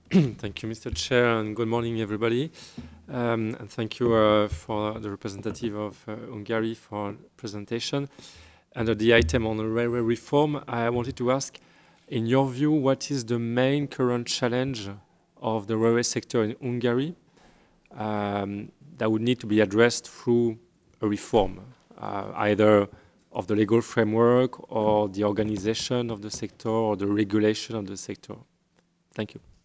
Thank you, Mr. Chair, and good morning, everybody. And thank you for the representative of Hungary for presentation. Under the item on the railway reform, I wanted to ask, in your view, what is the main current challenge of the railway sector in Hungary that would need to be addressed through a reform, either of the legal framework or the organization of the sector or the regulation of the sector? Thank you.